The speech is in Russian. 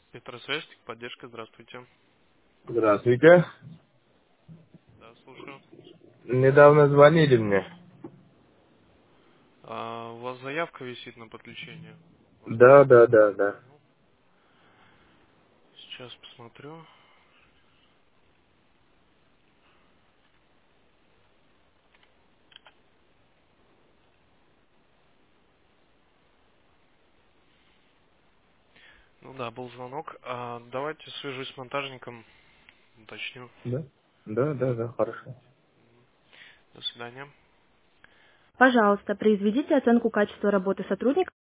Электросвязь, поддержка, здравствуйте. Здравствуйте. Да, слушаю. Недавно звонили мне. У вас заявка висит на подключение. Да, Возможно, да, кто-то да, вам да. звонил. Сейчас посмотрю. Ну да, был звонок. Давайте свяжусь с монтажником, уточню. Да? Да, да, да, хорошо. До свидания. Пожалуйста, произведите оценку качества работы сотрудника.